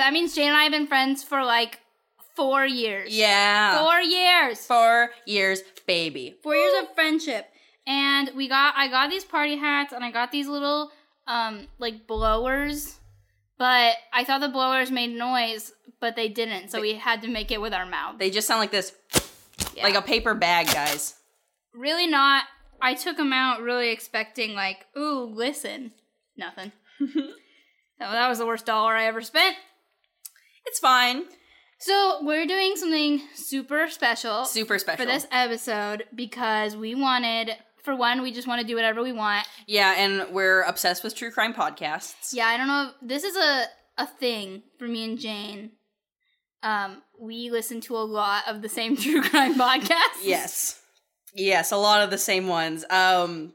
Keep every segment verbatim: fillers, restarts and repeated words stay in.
that means Jane and I have been friends for like four years. Yeah. Four years. Four years, baby. Four years of friendship. And we got, I got these party hats and I got these little, um, like blowers. But I thought the blowers made noise, but they didn't. So we had to make it with our mouth. They just sound like this. Yeah. Like a paper bag, guys. Really not. I took them out really expecting like, ooh, listen. Nothing. So that was the worst dollar I ever spent. It's fine. So we're doing something super special. Super special. For this episode because we wanted, for one, we just want to do whatever we want. Yeah, and we're obsessed with true crime podcasts. Yeah, I don't know. This is a, a thing for me and Jane. Um, we listen to a lot of the same true crime podcasts. Yes. Yes, a lot of the same ones. Um,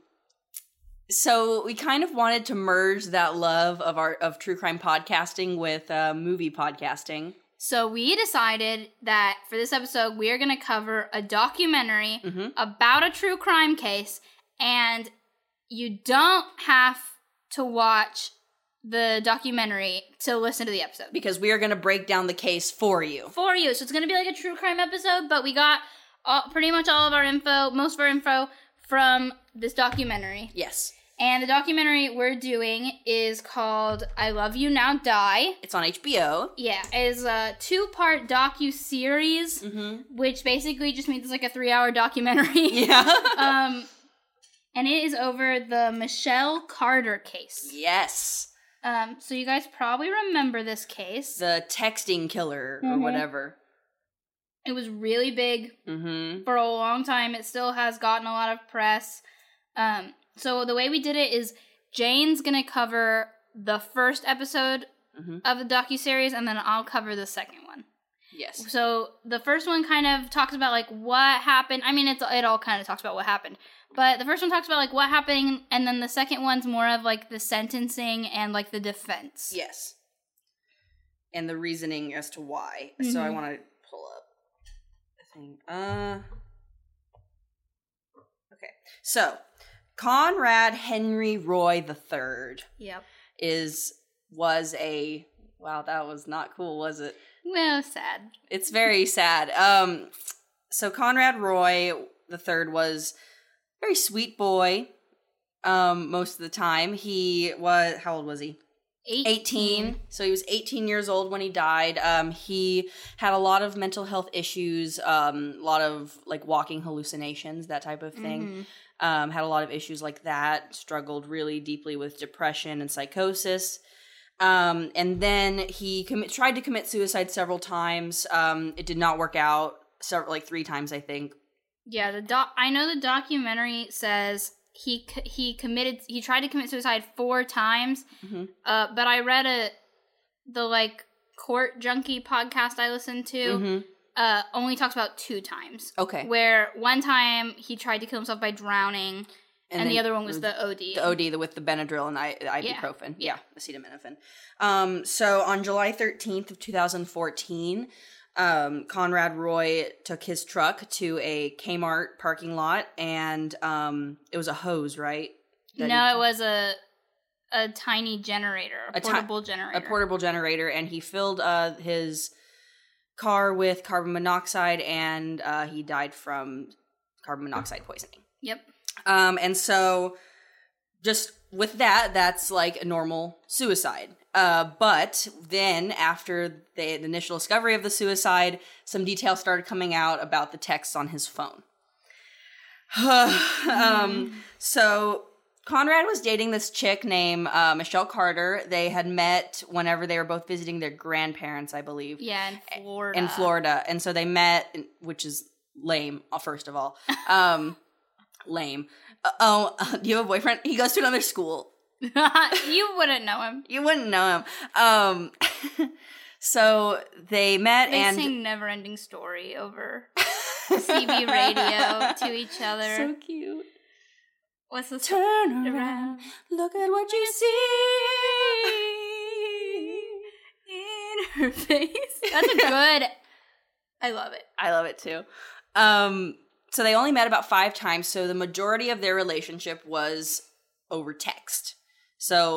so we kind of wanted to merge that love of our of true crime podcasting with uh, movie podcasting. So we decided that for this episode, we are going to cover a documentary mm-hmm. about a true crime case, and you don't have to watch the documentary to listen to the episode. Because we are going to break down the case for you. For you. So it's going to be like a true crime episode, but we got all, pretty much all of our info, most of our info, from this documentary. Yes. And the documentary we're doing is called I Love You Now Die. It's on H B O. Yeah, it's a two-part docu-series, mm-hmm. which basically just means it's like a three-hour documentary. Yeah. um, and it is over the Michelle Carter case. Yes. Um, so you guys probably remember this case. The texting killer or mm-hmm. whatever. It was really big mm-hmm. for a long time. It still has gotten a lot of press. Um, so the way we did it is Jane's going to cover the first episode mm-hmm. of the docuseries, and then I'll cover the second one. Yes. So the first one kind of talks about like what happened. I mean, it's it all kind of talks about what happened. But the first one talks about like what happened, and then the second one's more of like the sentencing and like the defense. Yes. And the reasoning as to why. Mm-hmm. So I want to pull up the thing. Uh. Okay. So Conrad Henry Roy the Third. Yep. Is was a wow. That was not cool, was it? Well, sad. It's very sad. Um. So Conrad Roy the Third was a very sweet boy. Um. Most of the time, he was. How old was he? eighteen. eighteen. So he was eighteen years old when he died. Um, he had a lot of mental health issues, um, a lot of like walking hallucinations, that type of thing. Mm-hmm. Um, had a lot of issues like that, struggled really deeply with depression and psychosis. Um, and then he commi- tried to commit suicide several times. Um, it did not work out, several, like three times, I think. Yeah, the doc. I know the documentary says he he committed. He tried to commit suicide four times. Mm-hmm. Uh, but I read a the like court junkie podcast I listened to. Mm-hmm. Uh, only talks about two times. Okay. Where one time he tried to kill himself by drowning, and, and the other one was the O D. The O D, the, with the Benadryl and I, the ibuprofen. Yeah. yeah, acetaminophen. Um, so on July thirteenth of two thousand fourteen, um, Conrad Roy took his truck to a Kmart parking lot, and um, it was a hose, right? That no, he, it was a a tiny generator, a, a portable ti- generator. A portable generator, and he filled uh, his car with carbon monoxide, and uh, he died from carbon monoxide poisoning. Yep. Um, and so just with that, that's like a normal suicide. Uh, but then after the, the initial discovery of the suicide, some details started coming out about the texts on his phone. um, so Conrad was dating this chick named uh, Michelle Carter. They had met whenever they were both visiting their grandparents, I believe. Yeah, in Florida. In Florida. And so they met, which is lame, first of all. Um, lame. Uh, oh, uh, do you have a boyfriend? He goes to another school. You wouldn't know him. You wouldn't know him. Um, so they met they and... They sing Never Ending Story over C B radio to each other. So cute. What's this? Turn around, look at what you see in her face. That's a good... I love it. I love it too. Um, so they only met about five times, so the majority of their relationship was over text. So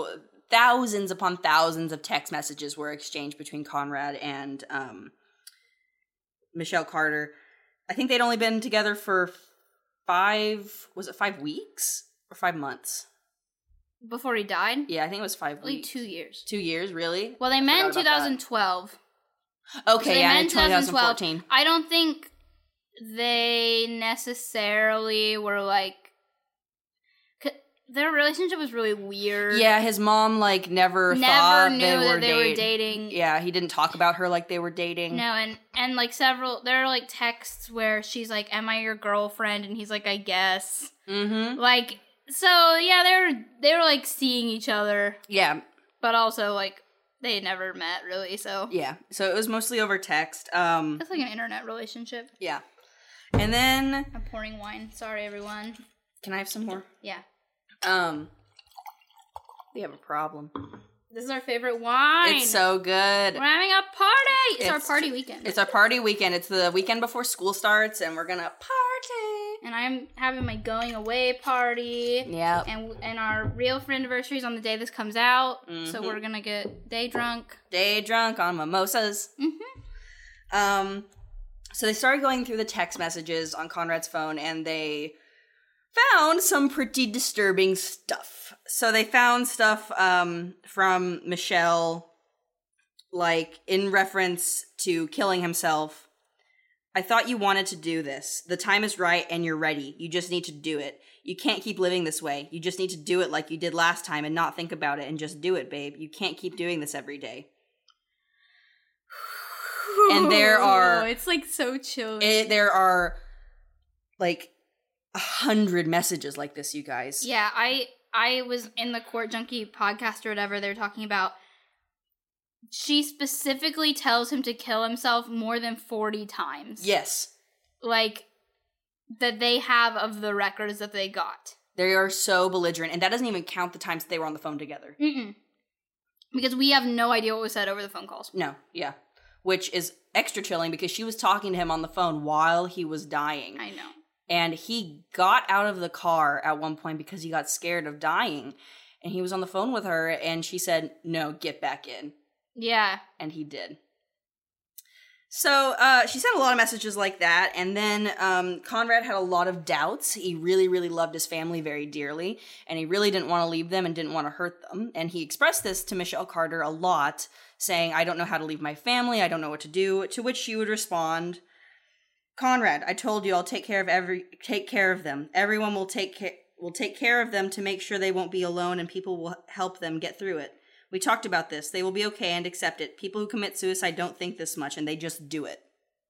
thousands upon thousands of text messages were exchanged between Conrad and um, Michelle Carter. I think they'd only been together for five, was it five weeks or five months? Before he died? Yeah, I think it was five like weeks. two years. Two years, really? Well, they met in twenty twelve. Okay, so they yeah, met in in twenty twelve. twenty fourteen. I don't think they necessarily were like... Their relationship was really weird. Yeah, his mom, like, never, never thought knew they that were they date- were dating. Yeah, he didn't talk about her like they were dating. No, and, and like several, there are like texts where she's like, am I your girlfriend? And he's like, I guess. Mm-hmm. Like, so yeah, they were, they were like seeing each other. Yeah. But also like, they had never met really, so. Yeah, so it was mostly over text. Um, It's like an internet relationship. yeah. And then... I'm pouring wine. Sorry, everyone. Can I have some more? Yeah. Um, we have a problem. This is our favorite wine. It's so good. We're having a party. It's, It's- our party weekend. It's our party weekend. It's the weekend before school starts, and we're gonna party. And I'm having my going away party. Yeah. And and our real friend anniversary is on the day this comes out. Mhm. So we're gonna get day drunk. Day drunk on mimosas. Mm-hmm. Um, so they started going through the text messages on Conrad's phone, and they found some pretty disturbing stuff. So they found stuff um, from Michelle, like in reference to killing himself. I thought you wanted to do this. The time is right and you're ready. You just need to do it. You can't keep living this way. You just need to do it like you did last time and not think about it and just do it, babe. You can't keep doing this every day. And there are... It's like so chill. It, there are like a hundred messages like this, you guys. Yeah, I I was in the Court Junkie podcast or whatever. They were talking about. She specifically tells him to kill himself more than forty times. Yes. Like, that they have of the records that they got. They are so belligerent, and that doesn't even count the times that they were on the phone together. Mm-mm. Because we have no idea what was said over the phone calls. No, yeah. Which is extra chilling because she was talking to him on the phone while he was dying. I know. And he got out of the car at one point because he got scared of dying. And he was on the phone with her, and she said, no, get back in. Yeah. And he did. So uh, she sent a lot of messages like that, and then um, Conrad had a lot of doubts. He really, really loved his family very dearly, and he really didn't want to leave them and didn't want to hurt them. And he expressed this to Michelle Carter a lot, saying, I don't know how to leave my family, I don't know what to do, to which she would respond, Conrad, I told you I'll take care of every take care of them. Everyone will take care will take care of them to make sure they won't be alone, and people will help them get through it. We talked about this. They will be okay and accept it. People who commit suicide don't think this much, and they just do it.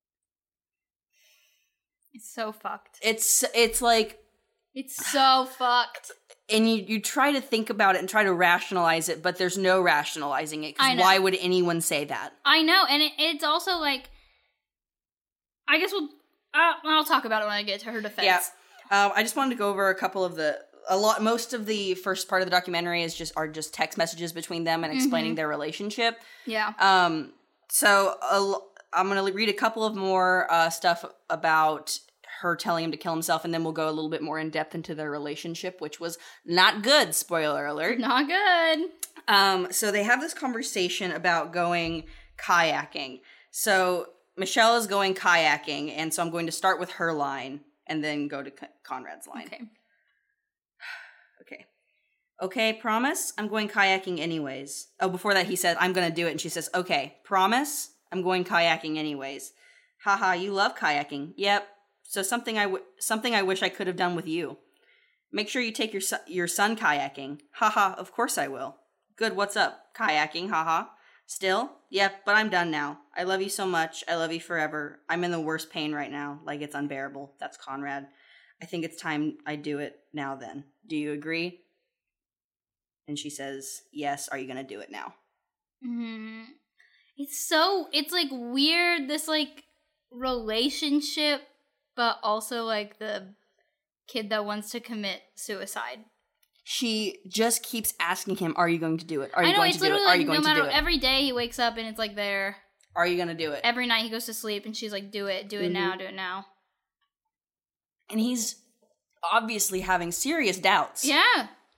It's so fucked. It's it's like... It's so fucked. And you, you try to think about it and try to rationalize it, but there's no rationalizing it, I because know. why would anyone say that? I know, and it, it's also like... I guess we'll... Uh, I'll talk about it when I get to her defense. Yeah. Um, I just wanted to go over a couple of the... A lot, most of the first part of the documentary is just are just text messages between them and explaining Mm-hmm. their relationship. Yeah. Um, so uh, I'm going to read a couple of more uh, stuff about her telling him to kill himself, and then we'll go a little bit more in depth into their relationship, which was not good. Spoiler alert. Not good. Um, so they have this conversation about going kayaking. So Michelle is going kayaking, and so I'm going to start with her line and then go to Con- Conrad's line. Okay. Okay. Okay, promise? I'm going kayaking anyways. Oh, before that he said, I'm going to do it. And she says, okay, promise? I'm going kayaking anyways. Haha, you love kayaking. Yep. So something I, w- something I wish I could have done with you. Make sure you take your, son- your son kayaking. Haha, of course I will. Good, what's up? Kayaking, haha. Still? Yep, but I'm done now. I love you so much. I love you forever. I'm in the worst pain right now. Like it's unbearable. That's Conrad. I think it's time I do it now then. Do you agree? And she says, yes. Are you going to do it now? Mm-hmm. It's so, it's like weird, this like relationship, but also like the kid that wants to commit suicide. She just keeps asking him, are you going to do it? Are you I know, going it's to do it? literally Are like you going no to do matter, it? every day he wakes up and it's like there. Are you going to do it? Every night he goes to sleep and she's like, do it, do it Mhm. now, do it now. And he's obviously having serious doubts. Yeah.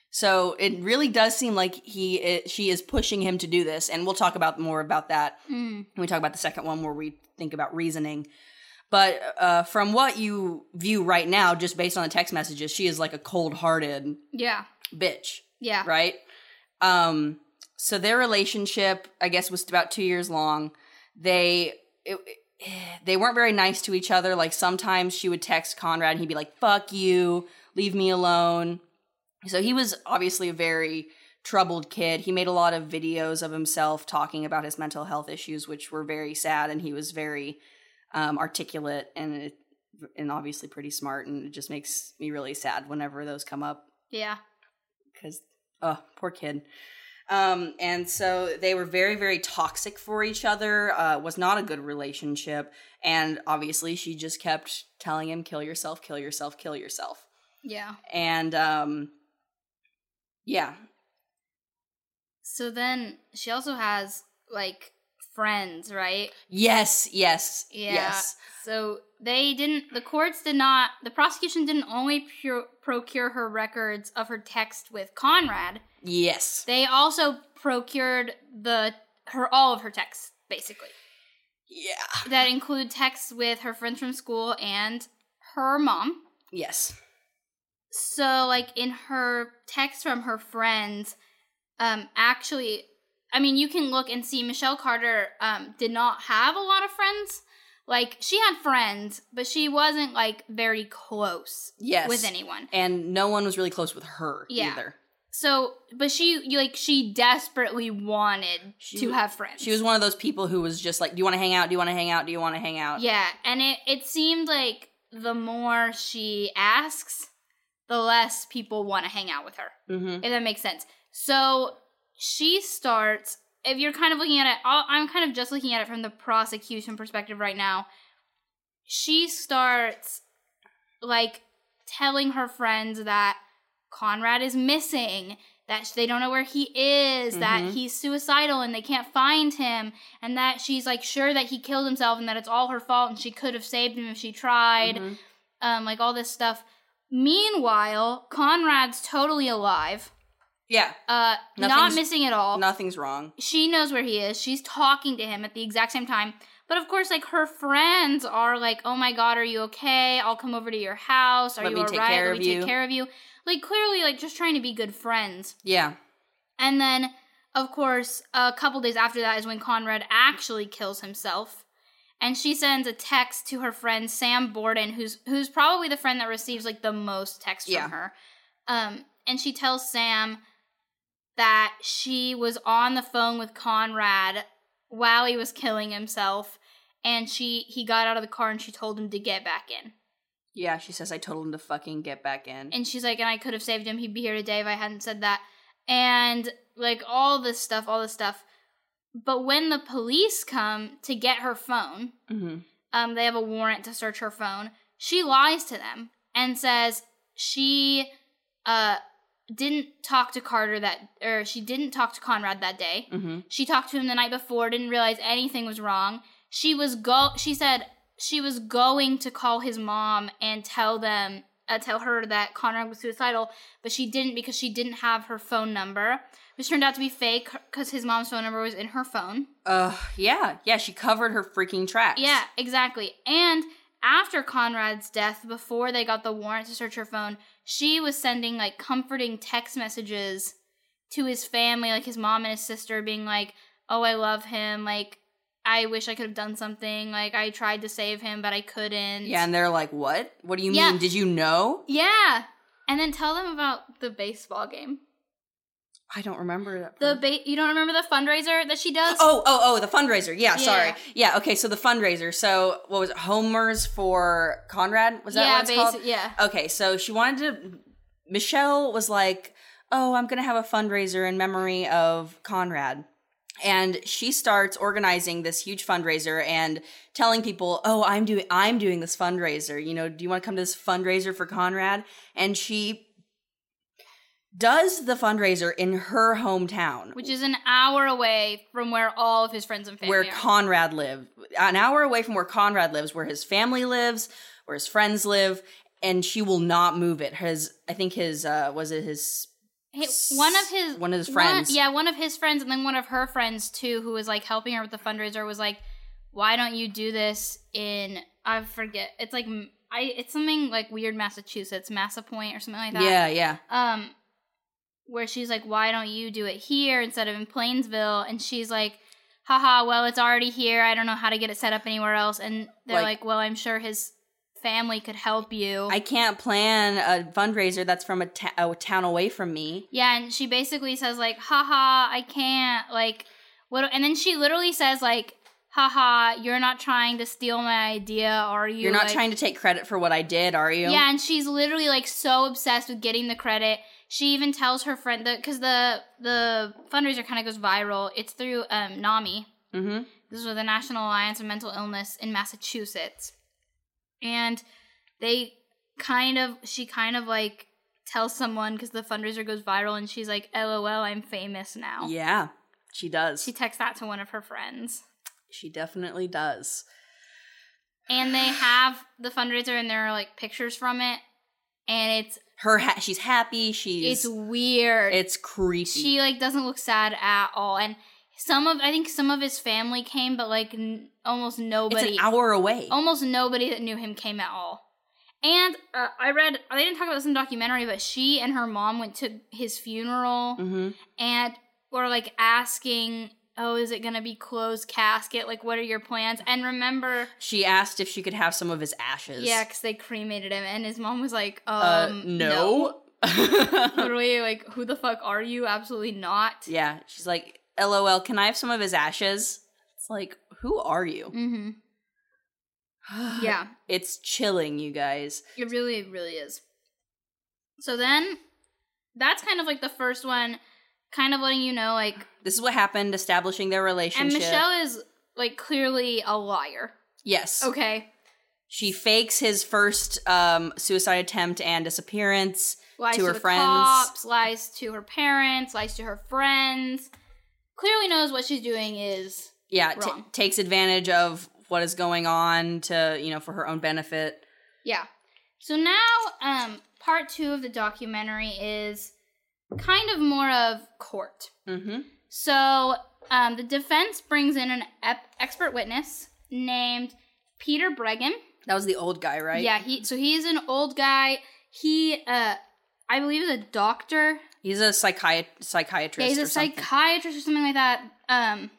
So it really does seem like he is, she is pushing him to do this, and we'll talk about more about that Mm. when we talk about the second one where we think about reasoning. But uh, from what you view right now, just based on the text messages, she is like a cold-hearted Yeah. bitch, Yeah. right? Um, so their relationship, I guess, was about two years long. They it, they weren't very nice to each other. Like sometimes she would text Conrad and he'd be like, "Fuck you, leave me alone." So he was obviously a very troubled kid. He made a lot of videos of himself talking about his mental health issues, which were very sad, and he was very um, articulate and it, and obviously pretty smart, and it just makes me really sad whenever those come up. Yeah. Because, oh, poor kid. Um, and so they were very, very toxic for each other. Uh, was not a good relationship. And obviously she just kept telling him, kill yourself, kill yourself, kill yourself. Yeah. And, um, yeah. So then she also has, like, friends, right? Yes, yes, Yeah. yes. So they didn't, the courts did not, the prosecution didn't only pu- procure her records of her text with Conrad. Yes. They also procured the, her, all of her texts, basically. Yeah. That include texts with her friends from school and her mom. Yes. So, like, in her texts from her friends, um, actually, I mean, you can look and see Michelle Carter um, did not have a lot of friends. Like, she had friends, but she wasn't, like, very close Yes. with anyone. And no one was really close with her Yeah. either. So, but she, you, like, she desperately wanted She to w- have friends. She was one of those people who was just like, do you want to hang out? Do you want to hang out? Do you want to hang out? Yeah, and it, it seemed like the more she asks, the less people want to hang out with her. Mm-hmm. If that makes sense. So she starts, if you're kind of looking at it, I'll, I'm kind of just looking at it from the prosecution perspective right now. She starts, like, telling her friends that Conrad is missing, that they don't know where he is, Mhm. that he's suicidal and they can't find him, and that she's, like, sure that he killed himself and that it's all her fault and she could have saved him if she tried, Mhm. um, like, all this stuff. Meanwhile, Conrad's totally alive. Yeah. Uh, not Nothing's- missing at all. Nothing's wrong. She knows where he is. She's talking to him at the exact same time. But of course, like, her friends are like, "Oh my God, are you okay? I'll come over to your house. Are Let you me all take right? care Let of me you." take care of you." Like, clearly, like, just trying to be good friends. Yeah. And then, of course, a couple days after that is when Conrad actually kills himself. And she sends a text to her friend Sam Borden, who's who's probably the friend that receives, like, the most texts Yeah. from her. Um, and she tells Sam that she was on the phone with Conrad while he was killing himself, and she he got out of the car and she told him to get back in. Yeah, she says, I told him to fucking get back in. And she's like, and I could have saved him. He'd be here today if I hadn't said that. And, like, all this stuff, all this stuff. But when the police come to get her phone, Mm-hmm. um, they have a warrant to search her phone. She lies to them and says she uh didn't talk to Carter that, or she didn't talk to Conrad that day. Mm-hmm. She talked to him the night before, didn't realize anything was wrong. She was go. She said she was going to call his mom and tell them, uh, tell her that Conrad was suicidal, but she didn't because she didn't have her phone number, which turned out to be fake because his mom's phone number was in her phone. Uh, yeah, yeah, she covered her freaking tracks. Yeah, exactly. And after Conrad's death, before they got the warrant to search her phone, she was sending, like, comforting text messages to his family, like his mom and his sister, being like, "Oh, I love him. Like, I wish I could have done something. Like, I tried to save him, but I couldn't." Yeah, and they're like, what? What do you Yeah. mean? Did you know? Yeah. And then tell them about the baseball game. I don't remember that. The part. ba- you don't remember the fundraiser that she does? Oh, oh, oh, the fundraiser. Yeah, Yeah. sorry. Yeah, okay, so the fundraiser. So, what was it? Homers for Conrad? Was that yeah, what it's called? basi- yeah. Okay, so she wanted to. Michelle was like, "Oh, I'm gonna have a fundraiser in memory of Conrad," and she starts organizing this huge fundraiser and telling people, "Oh, I'm doing, I'm doing this fundraiser. You know, do you want to come to this fundraiser for Conrad?" And she does the fundraiser in her hometown, Which is an hour away from where all of his friends and family where are. Conrad lived, an hour away from where Conrad lives, where his family lives, where his friends live, and she will not move it. His, I think his, uh, was it his one of his one of his friends. One, yeah, one of his friends, and then one of her friends too, who was like helping her with the fundraiser, was like, "Why don't you do this in I forget? It's like I it's something like weird Massachusetts, Massa Point or something like that." Yeah, yeah. Um, where she's like, "Why don't you do it here instead of in Plainsville?" And she's like, "Haha, well, it's already here. I don't know how to get it set up anywhere else." And they're like, like "Well, I'm sure his family could help you." I can't plan a fundraiser that's from a, ta- a town away from me. Yeah, and she basically says like, "Haha, I can't." Like, what? And then she literally says like, "Haha, you're not trying to steal my idea, are you? You're not like, trying to take credit for what I did, are you?" Yeah, and she's literally like so obsessed with getting the credit. She even tells her friend that because the the fundraiser kind of goes viral. It's through um, NAMI. Mm-hmm. This was the National Alliance of Mental Illness in Massachusetts. And they kind of, she kind of like tells someone because the fundraiser goes viral and she's like, "LOL, I'm famous now." Yeah, she does. She texts that to one of her friends. She definitely does. And they have the fundraiser and there are like pictures from it. And it's her, ha- she's happy. She's, it's weird. It's creepy. She like doesn't look sad at all. And some of, I think some of his family came, but like n- almost nobody. It's an hour away. Almost nobody that knew him came at all. And uh, I read, they didn't talk about this in the documentary, but she and her mom went to his funeral mm-hmm. and were like asking, "Oh, is it going to be closed casket? Like, what are your plans?" And remember, she asked if she could have some of his ashes. Yeah, because they cremated him. And his mom was like, um, uh, no. no. Literally, like, who the fuck are you? Absolutely not. Yeah, she's like, "LOL, can I have some of his ashes?" It's like, who are you? Mm-hmm. Yeah. It's chilling, you guys. It really, really is. So then, that's kind of like the first one, kind of letting you know, like... This is what happened, establishing their relationship. And Michelle is, like, clearly a liar. Yes. Okay. She fakes his first um, suicide attempt and disappearance lies to to her the friends. Cops, lies to her parents, lies to her friends. Clearly knows what she's doing is yeah, t- wrong. takes advantage of what is going on to, you know, for her own benefit. Yeah. So now, um, part two of the documentary is kind of more of court. Mm-hmm. So, um, the defense brings in an ep- expert witness named Peter Breggin. That was the old guy, right? Yeah, he so he's an old guy. He, uh, I believe is a doctor. He's a psychiat- psychiatrist Yeah, he's a or something. psychiatrist or something like that. Um,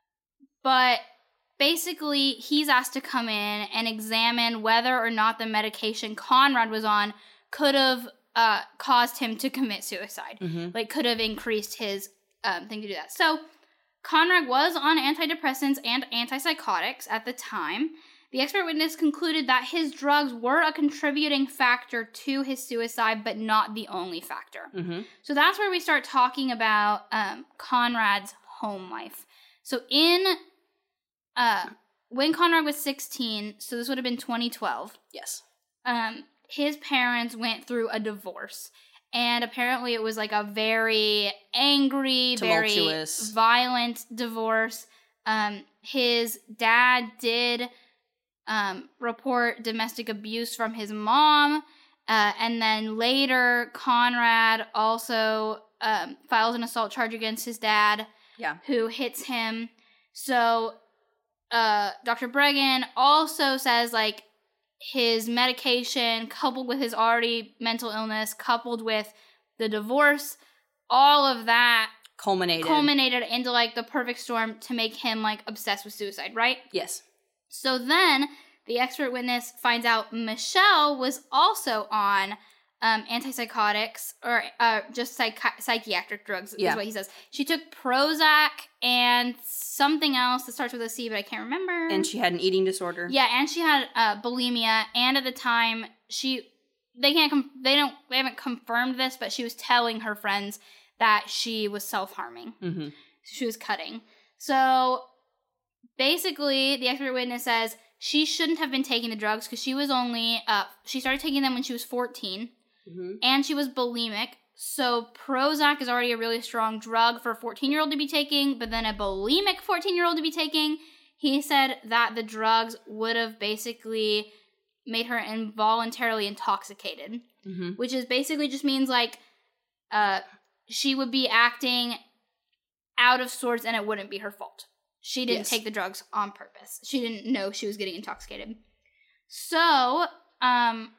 but basically, he's asked to come in and examine whether or not the medication Conrad was on could have uh, caused him to commit suicide. Mm-hmm. Like, could have increased his um, thing to do that. So, Conrad was on antidepressants and antipsychotics at the time. The expert witness concluded that his drugs were a contributing factor to his suicide, but not the only factor. Mm-hmm. So that's where we start talking about um, Conrad's home life. So in, uh, when Conrad was sixteen, so this would have been twenty twelve, Yes. um, his parents went through a divorce. And apparently it was like a very angry, very Tumultuous. violent divorce. Um, his dad did um, report domestic abuse from his mom. Uh, and then later, Conrad also um, files an assault charge against his dad, Yeah. who hits him. So uh, Doctor Breggin also says, like, his medication coupled with his already mental illness, coupled with the divorce, all of that Culminated. culminated into, like, the perfect storm to make him, like, obsessed with suicide, right? Yes. So then the expert witness finds out Michelle was also on um, antipsychotics or uh, just psychi- psychiatric drugs, Yeah. is what he says. She took Prozac and something else that starts with a C, but I can't remember. And she had an eating disorder. Yeah, and she had uh, bulimia, and at the time she they can't com- they don't they haven't confirmed this, but she was telling her friends that she was self-harming. Mm-hmm. She was cutting. So basically, the expert witness says she shouldn't have been taking the drugs because she was only uh she started taking them when she was fourteen, Mm-hmm. and she was bulimic. So Prozac is already a really strong drug for a fourteen-year-old to be taking, but then a bulimic fourteen-year-old to be taking. He said that the drugs would have basically made her involuntarily intoxicated, Mm-hmm. which is basically just means like uh she would be acting out of sorts and it wouldn't be her fault. She didn't Yes. take the drugs on purpose. She didn't know she was getting intoxicated. So, um,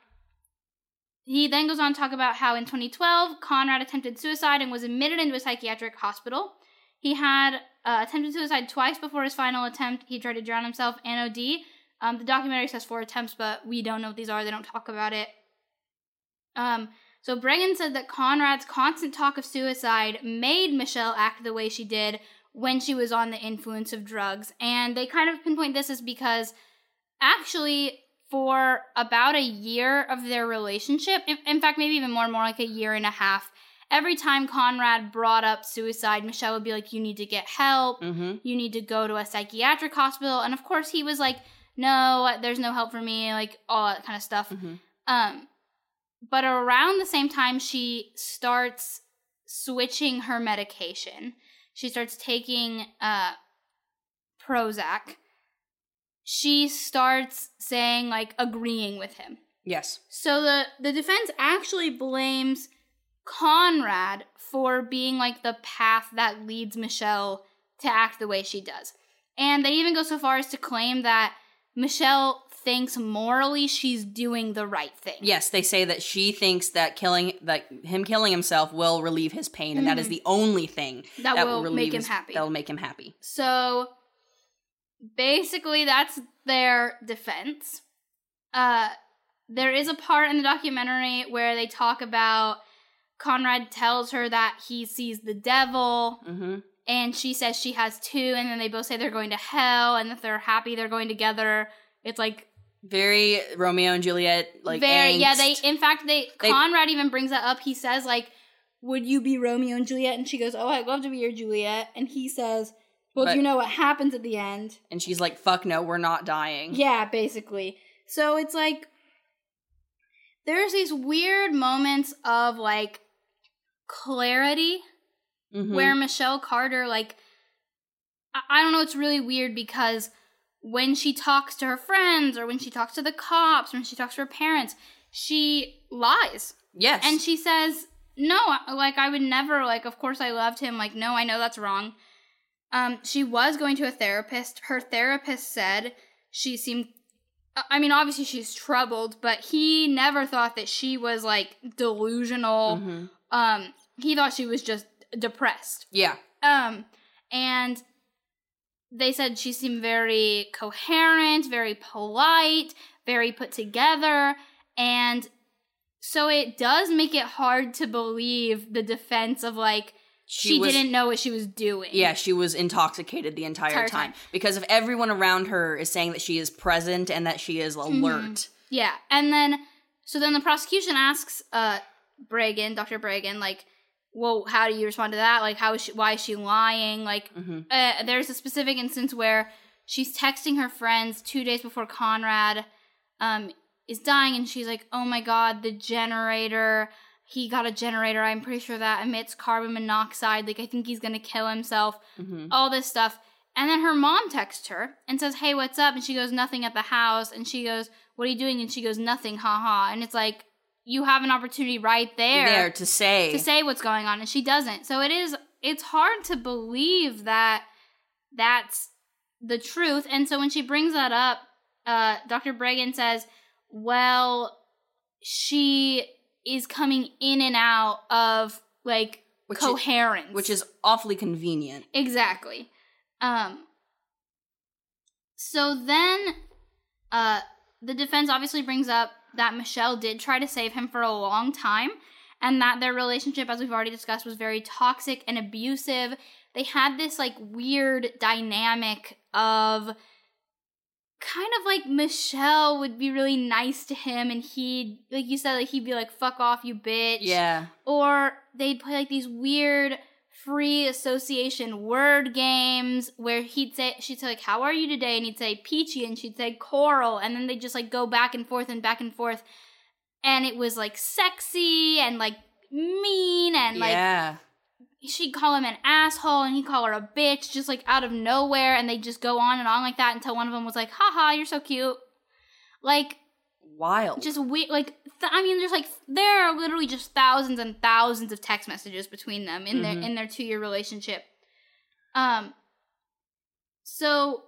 he then goes on to talk about how in twenty twelve, Conrad attempted suicide and was admitted into a psychiatric hospital. He had uh, attempted suicide twice before his final attempt. He tried to drown himself and O D. Um, the documentary says four attempts, but we don't know what these are. They don't talk about it. Um, so Bregan said that Conrad's constant talk of suicide made Michelle act the way she did when she was on the influence of drugs. And they kind of pinpoint this as because actually for about a year of their relationship, in, in fact, maybe even more, more like a year and a half, every time Conrad brought up suicide, Michelle would be like, you need to get help. Mm-hmm. You need to go to a psychiatric hospital. And of course he was like, no, there's no help for me, like all that kind of stuff. Mm-hmm. Um, but around the same time, she starts switching her medication. She starts taking uh, Prozac. She starts saying, like, agreeing with him. Yes. So the, the defense actually blames Conrad for being, like, the path that leads Michelle to act the way she does. And they even go so far as to claim that Michelle thinks morally she's doing the right thing. Yes, they say that she thinks that killing, that him killing himself will relieve his pain, and Mm-hmm. that is the only thing That, that, will relieve make him his, happy. That will make him happy. So basically, that's their defense. Uh, there is a part in the documentary where they talk about Conrad tells her that he sees the devil, Mm-hmm. and she says she has too, and then they both say they're going to hell, and if they're happy, they're going together. It's like Very Romeo and Juliet, like very angst. yeah. They in fact they, They- Conrad even brings that up. He says like, "Would you be Romeo and Juliet?" And she goes, "Oh, I'd love to be your Juliet." And he says, "Well, But- do you know what happens at the end?" And she's like, fuck no, we're not dying. Yeah, basically. So it's like there's these weird moments of like clarity Mhm. where Michelle Carter, like, I-, I don't know, it's really weird because when she talks to her friends or when she talks to the cops, when she talks to her parents, she lies. Yes. And she says, no, like, I would never, like, of course I loved him. Like, no, I know that's wrong. Um, she was going to a therapist. Her therapist said she seemed, I mean, obviously she's troubled, but he never thought that she was, like, delusional. Mhm. Um, he thought she was just depressed. Yeah. Um, and they said she seemed very coherent, very polite, very put together, and so it does make it hard to believe the defense of, like, she, She was- didn't know what she was doing. Yeah, she was intoxicated the entire, Entire time. time. Because if everyone around her is saying that she is present and that she is alert. Yeah, and then, so then the prosecution asks uh, Bregan, Doctor Bregan, like, well, how do you respond to that? Like, how is she, why is she lying? Like, Mhm. uh, there's a specific instance where she's texting her friends two days before Conrad um, is dying, and she's like, oh my god, the generator, he got a generator, I'm pretty sure that emits carbon monoxide, like, I think he's gonna kill himself, Mhm. all this stuff. And then her mom texts her and says, hey, what's up? And she goes, nothing at the house. And she goes, what are you doing? And she goes, nothing, haha. And it's like, you have an opportunity right there, There to say. to say what's going on, and she doesn't. So it is, it's hard to believe that that's the truth. And so when she brings that up, uh, Doctor Bregan says, well, she is coming in and out of, like, Which is- coherence. Which is awfully convenient. Exactly. Um, so then, uh, the defense obviously brings up that Michelle did try to save him for a long time, and that their relationship, as we've already discussed, was very toxic and abusive. They had this, like, weird dynamic of kind of like Michelle would be really nice to him, and he'd, like you said, like, he'd be like, fuck off, you bitch. Yeah. Or they'd play, like, these weird free association word games where he'd say, she'd say, like, how are you today? And he'd say peachy, and she'd say coral, and then they'd just, like, go back and forth and back and forth. And it was, like, sexy and, like, mean, and, like, yeah. she'd call him an asshole, and he'd call her a bitch, just, like, out of nowhere, and they'd just go on and on like that until one of them was like, haha, you're so cute. Like, Wild. just we like th- I mean, there's like there are literally just thousands and thousands of text messages between them in Mm-hmm. their in their two year relationship. Um. So,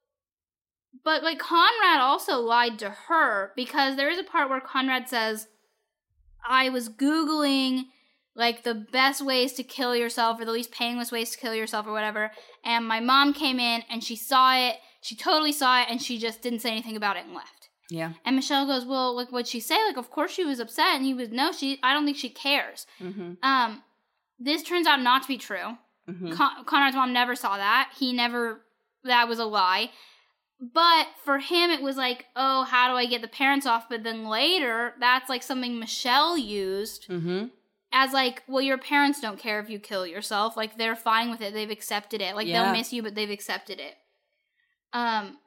but like Conrad also lied to her because there is a part where Conrad says, "I was Googling like the best ways to kill yourself or the least painless ways to kill yourself or whatever, and my mom came in and she saw it. She totally saw it, and she just didn't say anything about it and left." Yeah. And Michelle goes, "Well, like, what'd she say? Like, of course she was upset." And he was, "No, she. I don't think she cares." Mm-hmm. Um, this turns out not to be true. Mm-hmm. Con- Conrad's mom never saw that. He never. That was a lie. But for him, it was like, oh, how do I get the parents off? But then later, that's like something Michelle used Mm-hmm. as like, well, your parents don't care if you kill yourself. Like, they're fine with it. They've accepted it. Like, Yeah. they'll miss you, but they've accepted it. Um,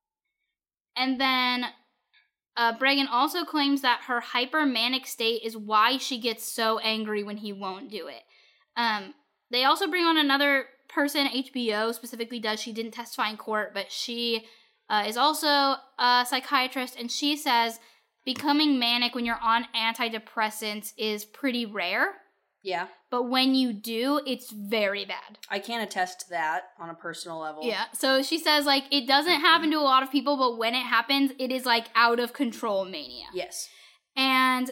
and then uh, Bregan also claims that her hypermanic state is why she gets so angry when he won't do it. Um, they also bring on another person, H B O specifically does. She didn't testify in court, but she uh, is also a psychiatrist, and she says becoming manic when you're on antidepressants is pretty rare. Yeah. But when you do, it's very bad. I can attest to that on a personal level. Yeah. So she says, like, it doesn't happen to a lot of people, but when it happens, it is, like, out of control mania. Yes. And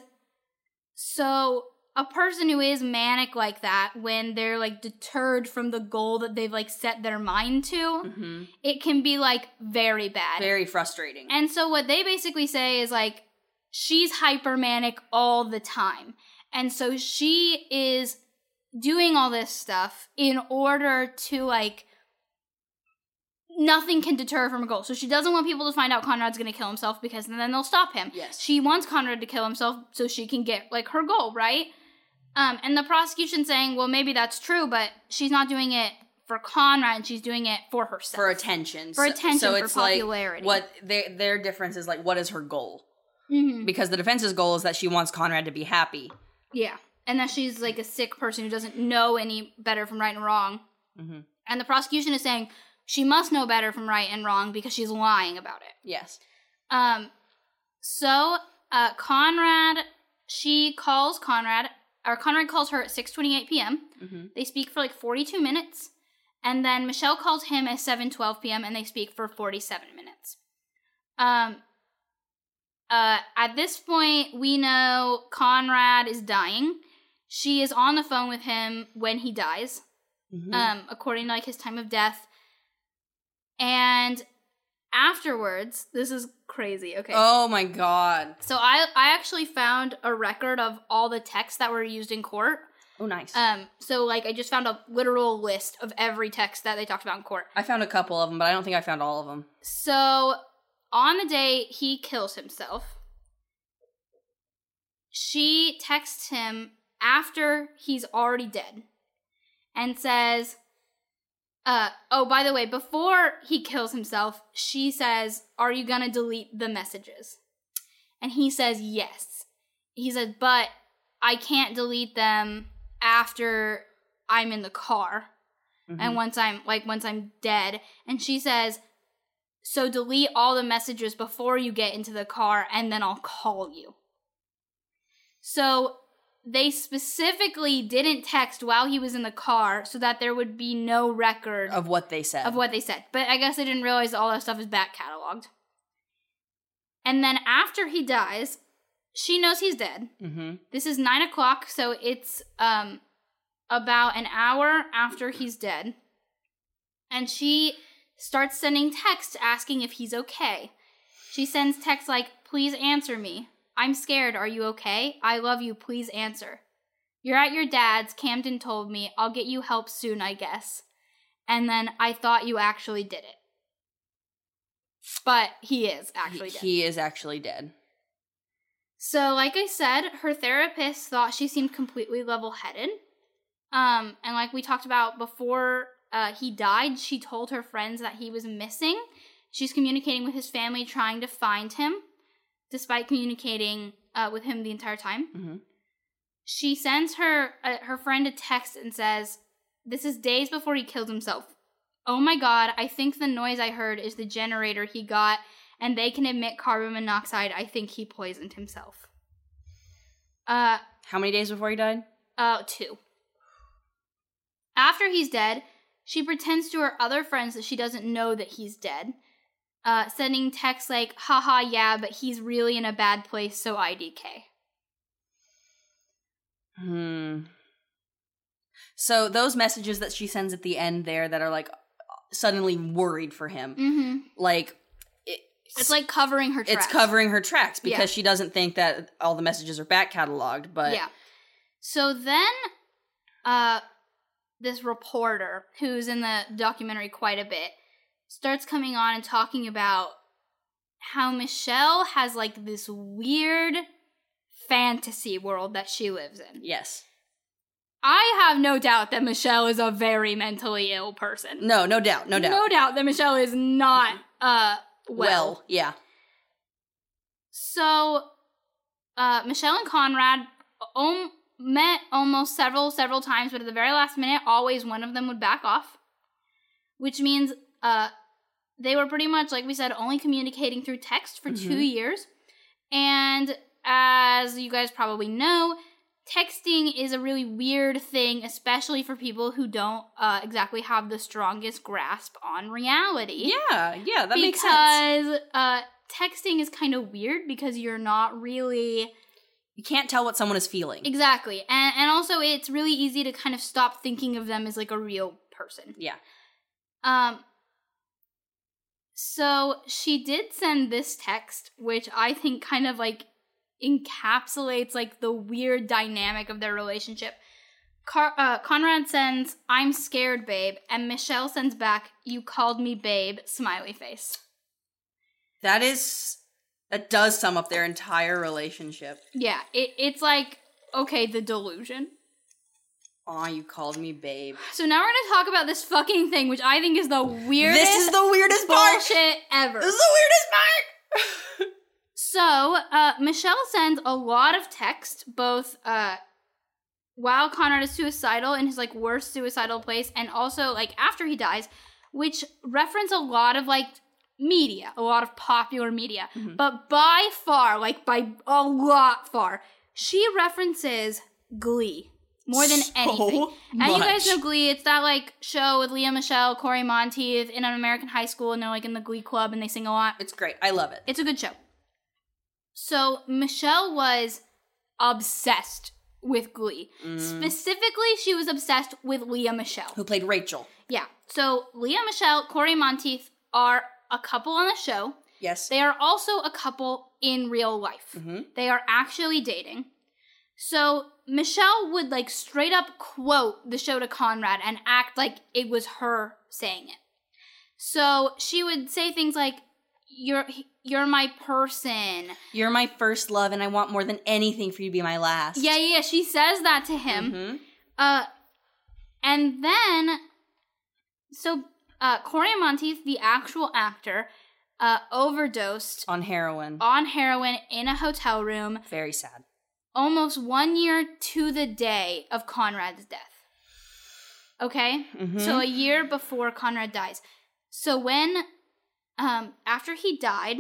so a person who is manic like that, when they're, like, deterred from the goal that they've, like, set their mind to, Mm-hmm. it can be, like, very bad. Very frustrating. And so what they basically say is, like, she's hypermanic all the time. And so she is doing all this stuff in order to, like, nothing can deter her from her goal. So she doesn't want people to find out Conrad's going to kill himself because then they'll stop him. Yes. She wants Conrad to kill himself so she can get, like, her goal, right? Um, and the prosecution saying, well, maybe that's true, but she's not doing it for Conrad, she's doing it for herself. For attention. For attention, so for it's popularity. Like what their their difference is, like, what is her goal? Mm-hmm. Because the defense's goal is that she wants Conrad to be happy. Yeah. And that she's, like, a sick person who doesn't know any better from right and wrong. Mm-hmm. And the prosecution is saying she must know better from right and wrong because she's lying about it. Yes. Um, so, uh, Conrad, she calls Conrad, or Conrad calls her at six twenty-eight p.m. Mm-hmm. They speak for, like, forty-two minutes. And then Michelle calls him at seven twelve p.m. and they speak for forty-seven minutes. Um... Uh, at this point, we know Conrad is dying. She is on the phone with him when he dies, Mm-hmm. um, according to, like, his time of death. And afterwards, this is crazy, okay. Oh my god. So I, I actually found a record of all the texts that were used in court. Oh, nice. Um, so, like, I just found a literal list of every text that they talked about in court. I found a couple of them, but I don't think I found all of them. So, on the day he kills himself, she texts him after he's already dead and says, uh, oh, by the way, before he kills himself, she says, are you gonna delete the messages? And he says, yes. He says, but I can't delete them after I'm in the car. Mm-hmm. And once I'm, like, once I'm dead. And she says, so delete all the messages before you get into the car, and then I'll call you. So they specifically didn't text while he was in the car so that there would be no record Of what they said. of what they said. But I guess they didn't realize all that stuff is back cataloged. And then after he dies, she knows he's dead. Mm-hmm. This is nine o'clock, so it's um about an hour after he's dead. And she starts sending texts asking if he's okay. She sends texts like, please answer me. I'm scared. Are you okay? I love you. Please answer. You're at your dad's. Camden told me. I'll get you help soon, I guess. And then I thought you actually did it. But he is actually he, dead. he is actually dead. So, like I said, her therapist thought she seemed completely level-headed. Um, and like we talked about before uh, he died, she told her friends that he was missing. She's communicating with his family, trying to find him, despite communicating uh, with him the entire time. Mm-hmm. She sends her uh, her friend a text and says, this is days before he killed himself. Oh my god, I think the noise I heard is the generator he got, and they can emit carbon monoxide. I think he poisoned himself. Uh, How many days before he died? uh, two. After he's dead, she pretends to her other friends that she doesn't know that he's dead, uh, sending texts like, haha, yeah, but he's really in a bad place, so I D K. Hmm. So those messages that she sends at the end there that are like suddenly worried for him, Mm-hmm. like it, It's like covering her tracks. it's covering her tracks because Yeah. she doesn't think that all the messages are back cataloged. But Yeah. So then, uh, this reporter who's in the documentary quite a bit starts coming on and talking about how Michelle has like this weird fantasy world that she lives in. yes, I have no doubt that Michelle is a very mentally ill person. no, no doubt, no doubt. No doubt that Michelle is not uh well. well yeah. So, uh, Michelle and Conrad om- met almost several, several times, but at the very last minute, always one of them would back off. Which means uh, they were pretty much, like we said, only communicating through text for Mm-hmm. two years. And as you guys probably know, texting is a really weird thing, especially for people who don't uh, exactly have the strongest grasp on reality. Yeah, yeah, that makes sense. Because uh, texting is kind of weird because you're not really... You can't tell what someone is feeling. Exactly. And and also it's really easy to kind of stop thinking of them as like a real person. Yeah. Um so she did send this text, which I think kind of like encapsulates like the weird dynamic of their relationship. Car- uh, Conrad sends, "I'm scared, babe," and Michelle sends back, "You called me babe," smiley face. That is that does sum up their entire relationship. Yeah, it, it's like, okay, the delusion. Aw, you called me babe. So now we're gonna talk about this fucking thing, which I think is the weirdest This is the weirdest part. bullshit ever. This is the weirdest part. So, uh, Michelle sends a lot of text, both uh, while Conrad is suicidal, in his like worst suicidal place, and also like after he dies, which reference a lot of like media, a lot of popular media. Mm-hmm. But by far, like by a lot far, she references Glee more than So anything. And you guys much. know Glee. It's that like show with Leah Michelle, Corey Monteith in an American high school, and they're like in the Glee club and they sing a lot. It's great. I love it. It's a good show. So Michelle was obsessed with Glee. Mm. Specifically, she was obsessed with Leah Michelle. Who played Rachel? Yeah. So Leah Michelle, Corey Monteith are a couple on the show. Yes. They are also a couple in real life. Mm-hmm. They are actually dating. So Michelle would like straight up quote the show to Conrad and act like it was her saying it. So she would say things like, You're you're my person. You're my first love, and I want more than anything for you to be my last. Yeah, yeah, yeah. She says that to him. Mm-hmm. Uh, and then, so uh, Corey Monteith, the actual actor, uh, overdosed On heroin. on heroin in a hotel room Very sad. almost one year to the day of Conrad's death. Okay? Mm-hmm. So a year before Conrad dies. So when, um, after he died,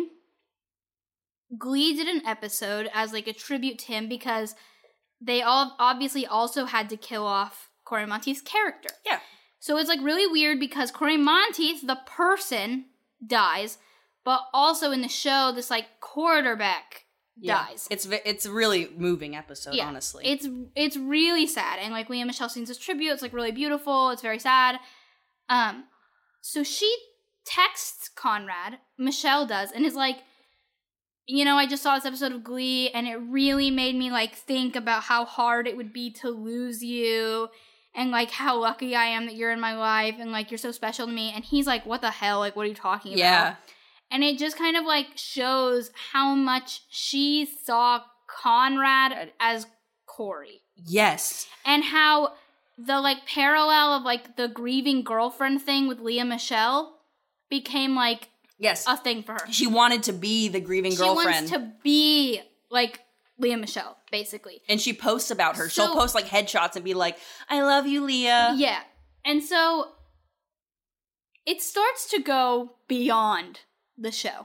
Glee did an episode as like a tribute to him because they all obviously also had to kill off Corey Monteith's character. Yeah. So it's like really weird because Corey Monteith, the person, dies, but also in the show, this like quarterback Yeah. dies. It's ve- it's a really moving episode, Yeah. honestly. It's it's really sad, and like Leah Michelle sings this tribute. It's like really beautiful. It's very sad. Um, so she texts Conrad. Michelle does, and is like, you know, I just saw this episode of Glee, and it really made me like think about how hard it would be to lose you, and like how lucky I am that you're in my life, and like you're so special to me. And he's like, what the hell? Like, what are you talking about? yeah. And it just kind of like shows how much she saw Conrad as Corey. Yes. And how the like parallel of like the grieving girlfriend thing with Leah Michelle became like Yes. a thing for her. She wanted to be the grieving She girlfriend. wants to be like Leah Michelle, basically. and she posts about her. So- She'll post like headshots and be like, I love you, Leah. Yeah. And so it starts to go beyond the show.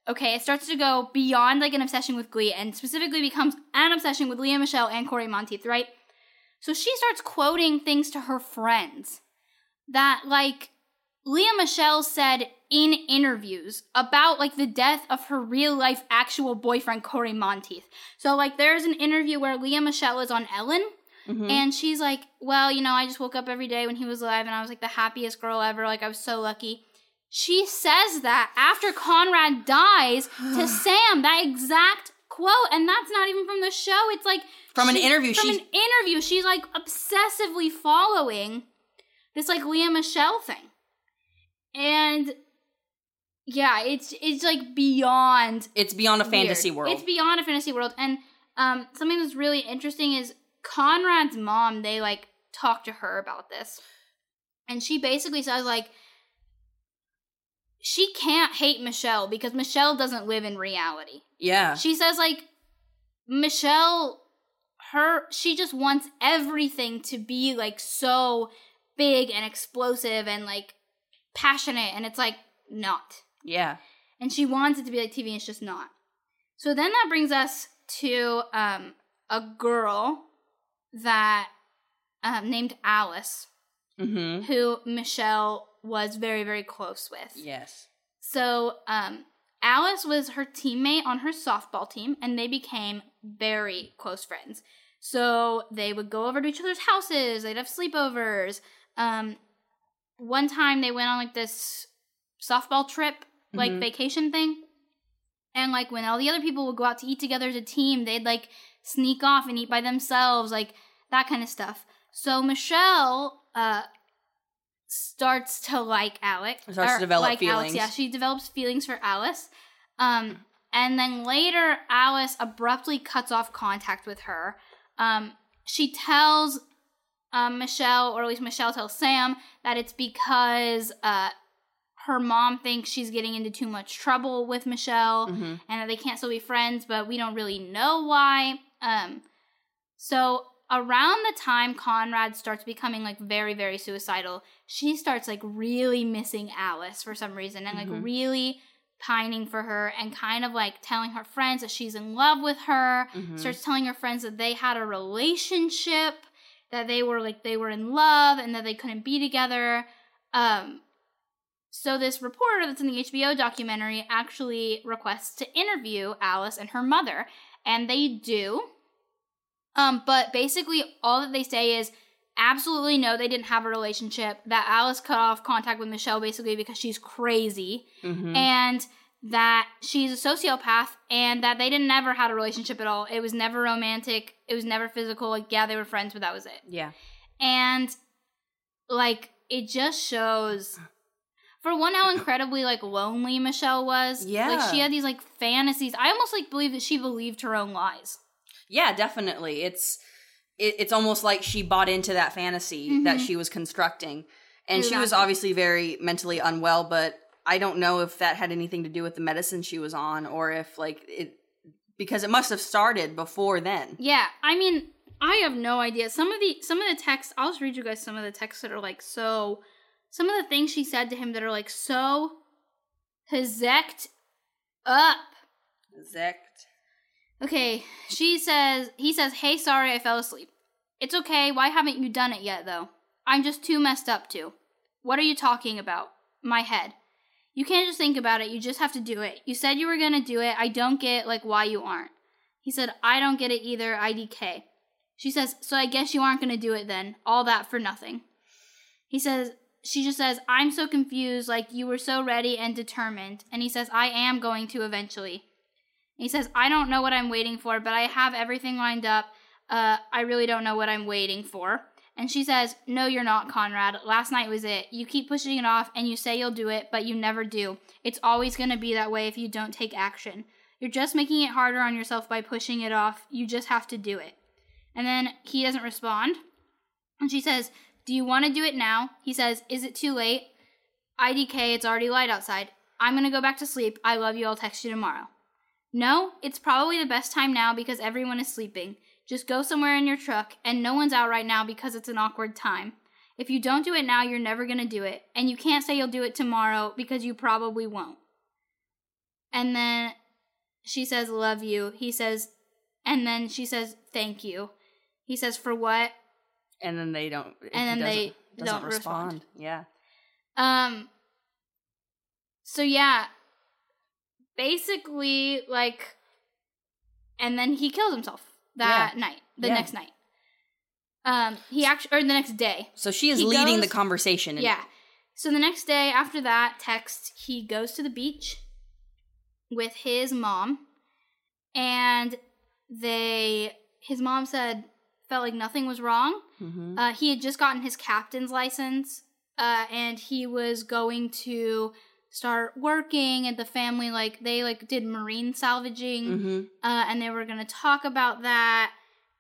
okay, it starts to go beyond like an obsession with Glee and specifically becomes an obsession with Lea Michele and Cory Monteith, right? So she starts quoting things to her friends that like Lea Michele said in interviews about like the death of her real life actual boyfriend, Cory Monteith. So like there's an interview where Lea Michele is on Ellen. Mm-hmm. And she's like, well, you know, I just woke up every day when he was alive and I was like the happiest girl ever. Like I was so lucky. She says that after Conrad dies to Sam, that exact quote. And that's not even from the show. It's like from she, an interview. From she's- an interview. She's like obsessively following this like Lea Michele thing. And yeah, it's it's like beyond. It's beyond a weird. fantasy world. It's beyond a fantasy world. And um, something that's really interesting is Conrad's mom, they like talk to her about this. And she basically says like, she can't hate Michelle because Michelle doesn't live in reality. Yeah. She says like, Michelle, her, she just wants everything to be like so big and explosive and like passionate. And it's like, not. Yeah. And she wants it to be like T V and it's just not. So then that brings us to um, a girl that um, named Alice, mm-hmm. who Michelle was very, very close with. Yes. So um, Alice was her teammate on her softball team, and they became very close friends. So they would go over to each other's houses. They'd have sleepovers. Um, one time they went on like this softball trip, like mm-hmm. vacation thing. And like when all the other people would go out to eat together as a team, they'd like sneak off and eat by themselves, like that kind of stuff. So Michelle uh, starts to like Alex. Starts to develop like feelings. Alex, yeah, she develops feelings for Alice. Um, and then later, Alice abruptly cuts off contact with her. Um, she tells um, Michelle, or at least Michelle tells Sam, that it's because uh, her mom thinks she's getting into too much trouble with Michelle, mm-hmm. and that they can't still be friends, but we don't really know why. Um, so around the time Conrad starts becoming like very, very suicidal, she starts like really missing Alice for some reason and like mm-hmm. really pining for her and kind of like telling her friends that she's in love with her, mm-hmm. starts telling her friends that they had a relationship, that they were like, they were in love and that they couldn't be together. Um, so this reporter that's in the H B O documentary actually requests to interview Alice and her mother, and they do. Um, but basically all that they say is absolutely no, they didn't have a relationship, that Alice cut off contact with Michelle basically because she's crazy, mm-hmm. and that she's a sociopath, and that they didn't never had a relationship at all. It was never romantic. It was never physical. Like, yeah, they were friends, but that was it. Yeah. And, like, it just shows, for one, how incredibly, like, lonely Michelle was. Yeah. Like, she had these, like, fantasies. I almost, like, believe that she believed her own lies. Yeah, definitely. It's it, it's almost like she bought into that fantasy mm-hmm. that she was constructing. And exactly. She was obviously very mentally unwell, but I don't know if that had anything to do with the medicine she was on, or if, like, it, because it must have started before then. Yeah, I mean, I have no idea. Some of the, some of the texts, I'll just read you guys some of the texts that are, like, so, some of the things she said to him that are, like, so hezeked up. Hezeked. Okay, she says, he says, hey, sorry, I fell asleep. It's okay, why haven't you done it yet, though? I'm just too messed up to. What are you talking about? My head. You can't just think about it, you just have to do it. You said you were gonna do it, I don't get, like, why you aren't. He said, I don't get it either, I D K. She says, so I guess you aren't gonna do it then. All that for nothing. He says, she just says, I'm so confused, like, you were so ready and determined. And he says, I am going to eventually. He says, I don't know what I'm waiting for, but I have everything lined up. Uh, I really don't know what I'm waiting for. And she says, no, you're not, Conrad. Last night was it. You keep pushing it off, and you say you'll do it, but you never do. It's always going to be that way if you don't take action. You're just making it harder on yourself by pushing it off. You just have to do it. And then he doesn't respond. And she says, do you want to do it now? He says, is it too late? I D K, it's already light outside. I'm going to go back to sleep. I love you. I'll text you tomorrow. No, it's probably the best time now because everyone is sleeping. Just go somewhere in your truck, and no one's out right now because it's an awkward time. If you don't do it now, you're never going to do it. And you can't say you'll do it tomorrow because you probably won't. And then she says, love you. He says, and then she says, thank you. He says, for what? And then they don't. And then doesn't, they doesn't don't respond. respond. Yeah. Um. So yeah, basically, like, and then he killed himself that Yeah. night, the Yeah. next night. Um, he actually, or the next day. So she is He leading goes- the conversation. And Yeah. So the next day after that text, he goes to the beach with his mom, and they, his mom said, felt like nothing was wrong. Mm-hmm. Uh, he had just gotten his captain's license, uh, and he was going to start working at the family, like, they, like, did marine salvaging, Mm-hmm. uh, and they were gonna talk about that,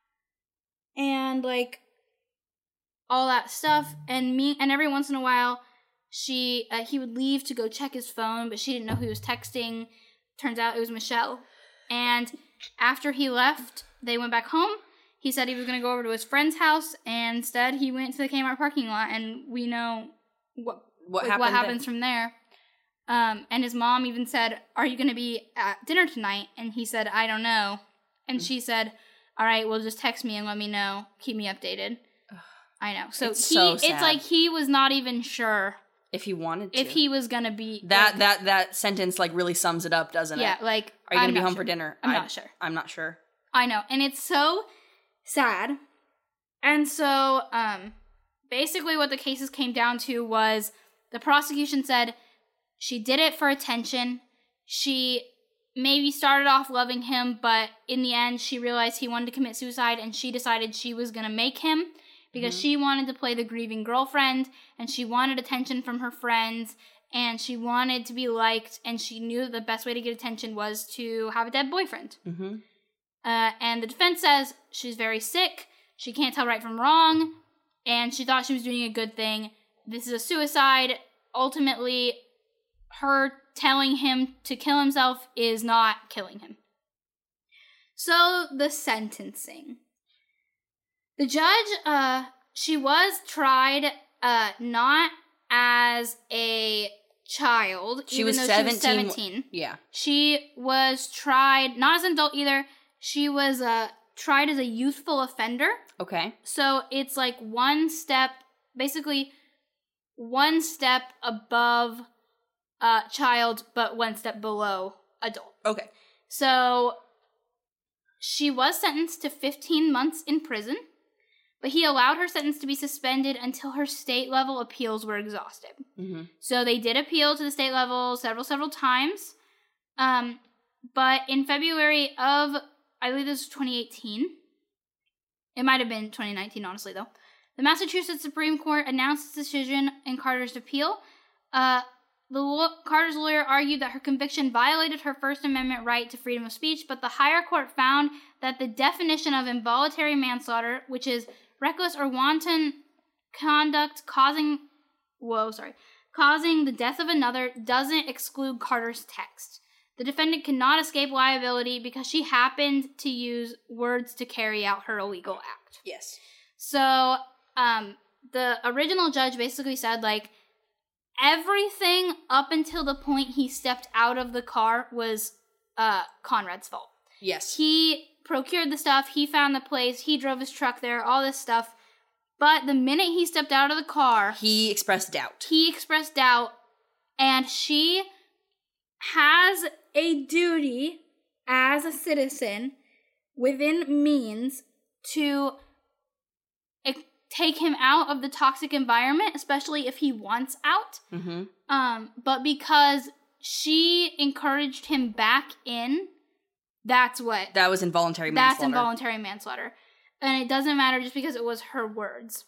and, like, all that stuff, and me, and every once in a while, she, uh, he would leave to go check his phone, but she didn't know who he was texting. Turns out it was Michelle, and after he left, they went back home. He said he was going to go over to his friend's house, and instead he went to the Kmart parking lot, and we know what What like, happened? what happens from there. Um, and his mom even said, are you going to be at dinner tonight? And he said, I don't know. And she said, all right, well, just text me and let me know. Keep me updated. I know. So, It's he, so it's sad. like he was not even sure If he wanted to. if he was going to be. that like, that that sentence like really sums it up, doesn't yeah, it? like. Are you I'm gonna be not home sure. for dinner? I'm I- not sure. I'm not sure. I know. And it's so sad. And so, um, basically what the cases came down to was the prosecution said she did it for attention. She maybe started off loving him, but in the end she realized he wanted to commit suicide, and she decided she was going to make him because Mhm. she wanted to play the grieving girlfriend, and she wanted attention from her friends, and she wanted to be liked, and she knew that the best way to get attention was to have a dead boyfriend. Mm-hmm. Uh, and the defense says she's very sick, she can't tell right from wrong, and she thought she was doing a good thing. This is a suicide. Ultimately, her telling him to kill himself is not killing him. So, the sentencing. The judge, uh, she was tried, uh, not as a child, She even was though seventeen. she was seventeen. Yeah. She was tried, not as an adult either, she was uh, tried as a youthful offender. Okay. So it's like one step, basically one step above uh, child, but one step below adult. Okay. So she was sentenced to fifteen months in prison, but he allowed her sentence to be suspended until her state level appeals were exhausted. Mm-hmm. So they did appeal to the state level several, several times. Um, but in February of, I believe this was twenty eighteen. It might have been twenty nineteen, honestly, though. The Massachusetts Supreme Court announced its decision in Carter's appeal. Uh, the law- Carter's lawyer argued that her conviction violated her First Amendment right to freedom of speech, but the higher court found that the definition of involuntary manslaughter, which is reckless or wanton conduct causing, whoa, sorry, causing the death of another, doesn't exclude Carter's text. The defendant cannot escape liability because she happened to use words to carry out her illegal act. Yes. So, um, the original judge basically said, like, everything up until the point he stepped out of the car was uh, Conrad's fault. Yes. He procured the stuff, he found the place, he drove his truck there, all this stuff. But the minute he stepped out of the car, He expressed doubt. he expressed doubt, and she has a duty as a citizen within means to e- take him out of the toxic environment, especially if he wants out. Mm-hmm. Um, but because she encouraged him back in, that's what That was involuntary that's manslaughter. involuntary manslaughter. And it doesn't matter just because it was her words.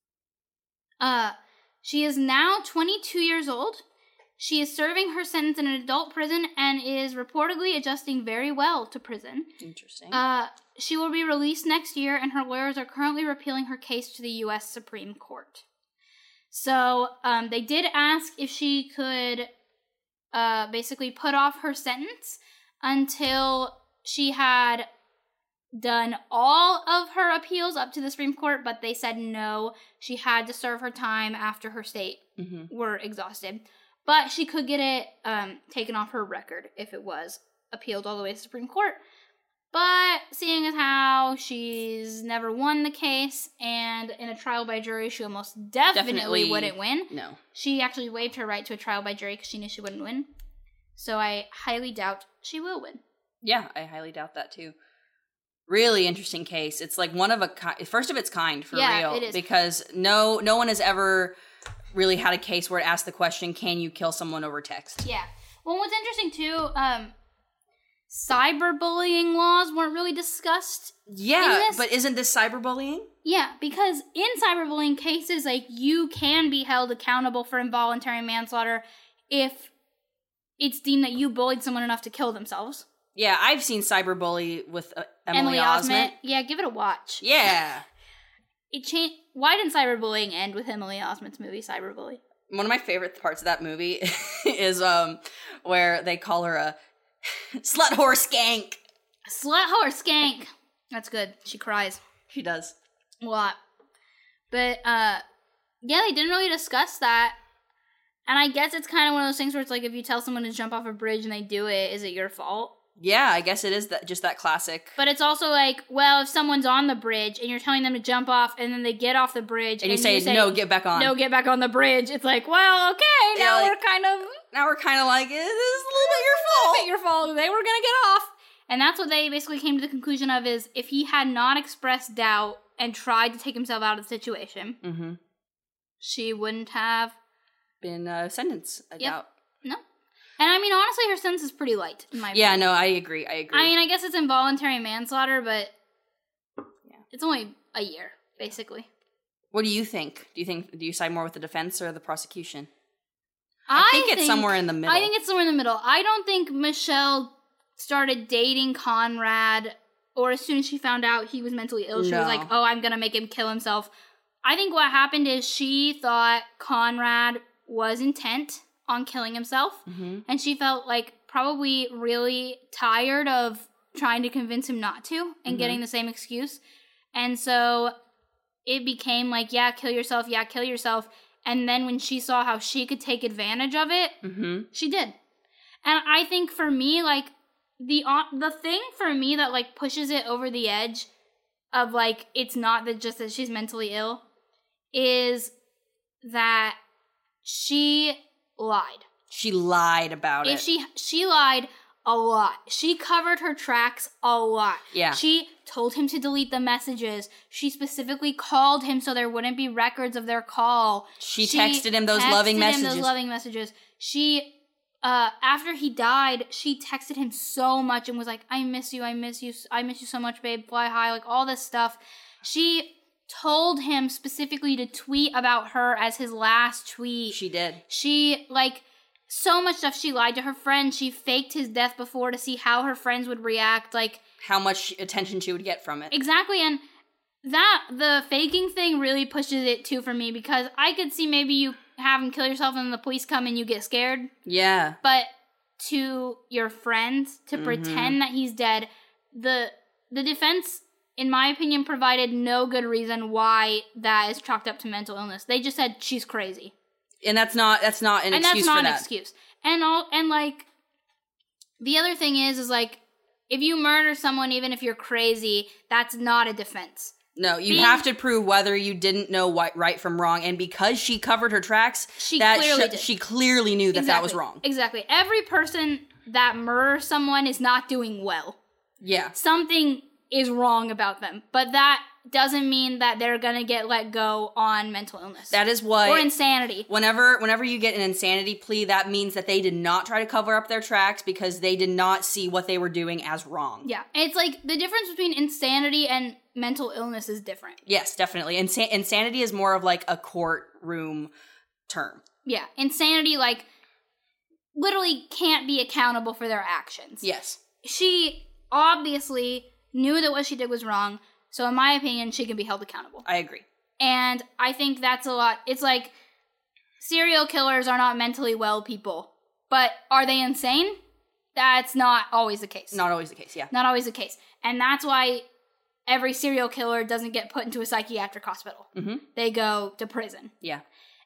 Uh, she is now twenty-two years old. She is serving her sentence in an adult prison and is reportedly adjusting very well to prison. Interesting. Uh, she will be released next year, and her lawyers are currently appealing her case to the U S Supreme Court. So, um, they did ask if she could uh, basically put off her sentence until she had done all of her appeals up to the Supreme Court, but they said no, she had to serve her time after her state mm-hmm. were exhausted. But she could get it um, taken off her record if it was appealed all the way to the Supreme Court. But seeing as how she's never won the case, and in a trial by jury, she almost definitely, definitely wouldn't win. No. She actually waived her right to a trial by jury because she knew she wouldn't win. So I highly doubt she will win. Yeah, I highly doubt that too. Really interesting case. It's like one of a ki- first of its kind for yeah, real. It is. Because no no one has ever really had a case where it asked the question, can you kill someone over text? Yeah. Well, what's interesting too, um, cyberbullying laws weren't really discussed. Yeah, but isn't this cyberbullying? Yeah, because in cyberbullying cases, like, you can be held accountable for involuntary manslaughter if it's deemed that you bullied someone enough to kill themselves. Yeah, I've seen cyberbully with uh, Emily, Emily Osment. Osment. Yeah, give it a watch. Yeah. It changed. Why didn't cyberbullying end with Emily Osment's movie Cyberbully? One of my favorite parts of that movie is um where they call her a slut whore skank. Slut whore skank. That's good. She cries. She does. A lot. But, uh, yeah, they didn't really discuss that. And I guess it's kind of one of those things where it's like, if you tell someone to jump off a bridge and they do it, is it your fault? Yeah, I guess it is that just that classic. But it's also like, well, if someone's on the bridge and you're telling them to jump off and then they get off the bridge and, and you, say, you say, no, get back on. No, get back on the bridge. It's like, well, okay, yeah, now like, we're kind of... Now we're kind of like, this is a little bit your fault. A little bit your fault. They were going to get off. And that's what they basically came to the conclusion of is if he had not expressed doubt and tried to take himself out of the situation, mm-hmm. she wouldn't have... Been uh, sentenced, I yep. doubt. No. And I mean, honestly, her sentence is pretty light, in my opinion. Yeah, no, I agree, I agree. I mean, I guess it's involuntary manslaughter, but yeah, it's only a year, basically. What do you think? Do you think, do you side more with the defense or the prosecution? I, I think, think it's somewhere in the middle. I think it's somewhere in the middle. I don't think Michelle started dating Conrad, or as soon as she found out he was mentally ill, she no. was like, oh, I'm going to make him kill himself. I think what happened is she thought Conrad was intent on killing himself, mm-hmm. and she felt like probably really tired of trying to convince him not to and mm-hmm. getting the same excuse. And so it became like, yeah, kill yourself, yeah, kill yourself. And then when she saw how she could take advantage of it, mm-hmm. she did. And I think for me, like, the uh, the thing for me that, like, pushes it over the edge of, like, it's not that just that she's mentally ill is that she lied. She lied about if it. She she lied a lot. She covered her tracks a lot. Yeah. She told him to delete the messages. She specifically called him so there wouldn't be records of their call. She, she texted him those loving messages. Him those loving messages. She, uh, after he died, she texted him so much and was like, I miss you, I miss you, I miss you so much, babe, fly high, like all this stuff. She told him specifically to tweet about her as his last tweet. She did. She, like, so much stuff. She lied to her friends. She faked his death before to see how her friends would react, like... How much attention she would get from it. Exactly, and that, the faking thing really pushes it too for me, because I could see maybe you have him kill yourself and the police come and you get scared. Yeah. But to your friends, to mm-hmm. pretend that he's dead, the the defense... in my opinion, provided no good reason why that is chalked up to mental illness. They just said she's crazy, and that's not that's not an and excuse that's not for an that. excuse. And all and like the other thing is, is like if you murder someone, even if you're crazy, that's not a defense. No, you Being, have to prove whether you didn't know what right from wrong, and because she covered her tracks, she that clearly sh- did. She clearly knew that exactly. that was wrong. Exactly. Every person that murders someone is not doing well. Yeah, something is wrong about them, but that doesn't mean that they're gonna get let go on mental illness. That is what... Or insanity. Whenever whenever you get an insanity plea, that means that they did not try to cover up their tracks because they did not see what they were doing as wrong. Yeah. It's like the difference between insanity and mental illness is different. Yes, definitely. Insa- insanity is more of like a courtroom term. Yeah. Insanity, like, literally can't be accountable for their actions. Yes. She obviously knew that what she did was wrong, so in my opinion, she can be held accountable. I agree. And I think that's a lot. It's like, serial killers are not mentally well people, but are they insane? That's not always the case. Not always the case, yeah. Not always the case. And that's why every serial killer doesn't get put into a psychiatric hospital. Mm-hmm. They go to prison. Yeah.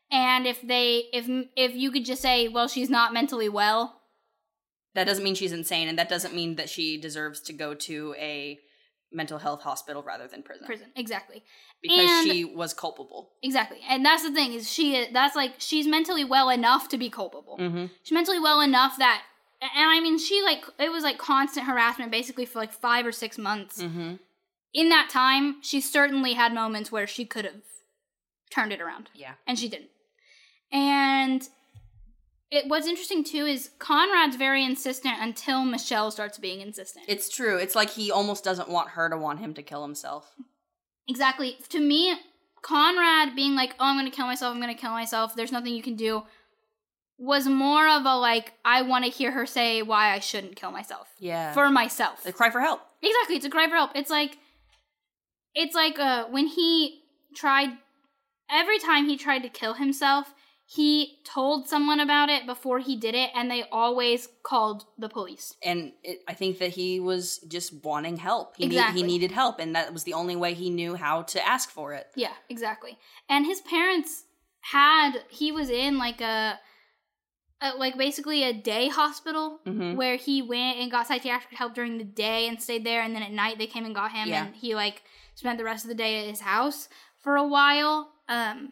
And if they, if if you could just say, well, she's not mentally well. That doesn't mean she's insane, and that doesn't mean that she deserves to go to a mental health hospital rather than prison. Prison, exactly. Because and, she was culpable. Exactly. And that's the thing, is she, that's like, she's mentally well enough to be culpable. Mm-hmm. She's mentally well enough that, and I mean, she like, it was like constant harassment basically for like five or six months. Mm-hmm. In that time, she certainly had moments where she could have turned it around. Yeah. And she didn't. And it, what's interesting too is Conrad's very insistent until Michelle starts being insistent. It's true. It's like he almost doesn't want her to want him to kill himself. Exactly. To me, Conrad being like, oh, I'm going to kill myself, I'm going to kill myself, there's nothing you can do, was more of a like, I want to hear her say why I shouldn't kill myself. Yeah. For myself. They cry for help. Exactly. It's a cry for help. It's like, it's like uh, when he tried, every time he tried to kill himself, he told someone about it before he did it, and they always called the police. And it, I think that he was just wanting help. He, exactly. need, he needed help, and that was the only way he knew how to ask for it. Yeah, exactly. And his parents had, he was in like a, a like basically a day hospital mm-hmm. where he went and got psychiatric help during the day and stayed there, and then at night they came and got him, yeah. and he like spent the rest of the day at his house for a while. Um...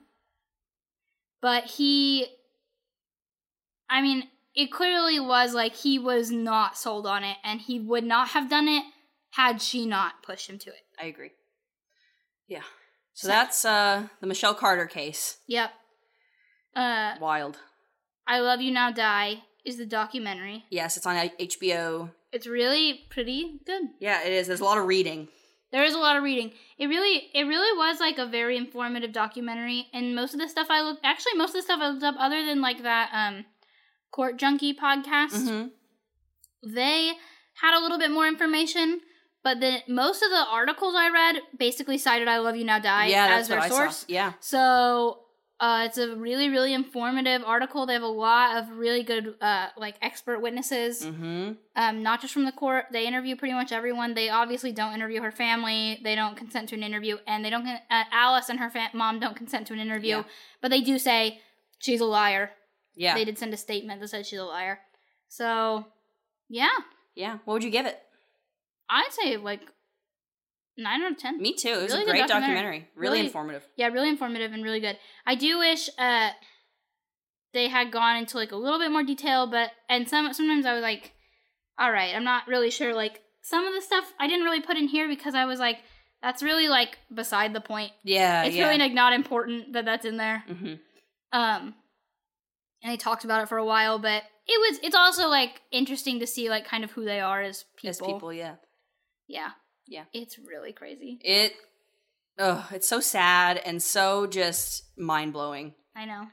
But he, I mean, it clearly was like he was not sold on it, and he would not have done it had she not pushed him to it. I agree. Yeah. So, so that's uh, the Michelle Carter case. Yep. Uh, Wild. I Love You Now Die is the documentary. Yes, it's on H B O. It's really pretty good. Yeah, it is. There's a lot of reading. There is a lot of reading. It really, it really was like a very informative documentary. And most of the stuff I looked, actually most of the stuff I looked up, other than like that um, Court Junkie podcast, mm-hmm. they had a little bit more information. But the most of the articles I read basically cited I Love You Now Die yeah, as that's their what source. I saw. Yeah. So uh, it's a really, really informative article. They have a lot of really good uh, like expert witnesses. Mm-hmm. Um, not just from the court. They interview pretty much everyone. They obviously don't interview her family. They don't consent to an interview, and they don't. Con- uh, Alice and her fa- mom don't consent to an interview, yeah. but they do say she's a liar. Yeah, they did send a statement that said she's a liar. So, yeah, yeah. What would you give it? I'd say like nine out of ten. Me too. It was really a great documentary. documentary. Really, really informative. Yeah, really informative and really good. I do wish uh, they had gone into like a little bit more detail, but and some sometimes I was like, all right, I'm not really sure. Like some of the stuff I didn't really put in here because I was like, that's really like beside the point. Yeah, it's yeah. really like not important that that's in there. Mm-hmm. Um, and they talked about it for a while, but it was it's also like interesting to see like kind of who they are as people. As people, yeah, yeah, yeah. It's really crazy. It, oh, it's so sad and so just mind blowing. I know.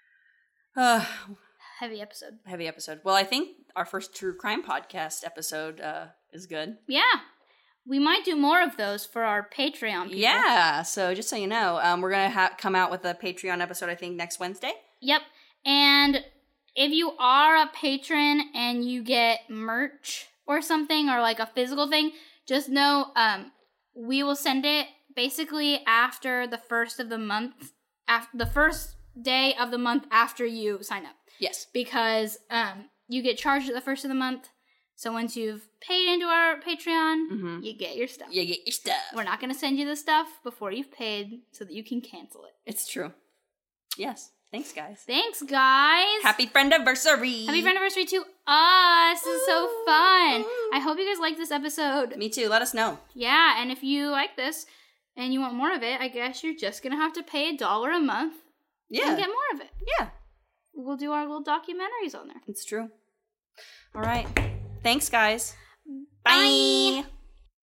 Uh, heavy episode. Heavy episode. Well, I think our first true crime podcast episode uh, is good. Yeah. We might do more of those for our Patreon people. Yeah. So just so you know, um, we're going to ha- come out with a Patreon episode, I think, next Wednesday. Yep. And if you are a patron and you get merch or something or like a physical thing, just know um, we will send it basically after the first of the month, after the first day of the month after you sign up. Yes. Because um, you get charged at the first of the month. So once you've paid into our Patreon, mm-hmm. you get your stuff. You get your stuff. We're not going to send you the stuff before you've paid so that you can cancel it. It's true. Yes. Thanks, guys. Thanks, guys. Happy friend-iversary. Happy friend-iversary to us. This is so fun. I hope you guys liked this episode. Me too. Let us know. Yeah, and if you like this and you want more of it, I guess you're just going to have to pay a dollar a month yeah. and get more of it. Yeah. We'll do our little documentaries on there. It's true. All right. Thanks, guys. Bye. Bye.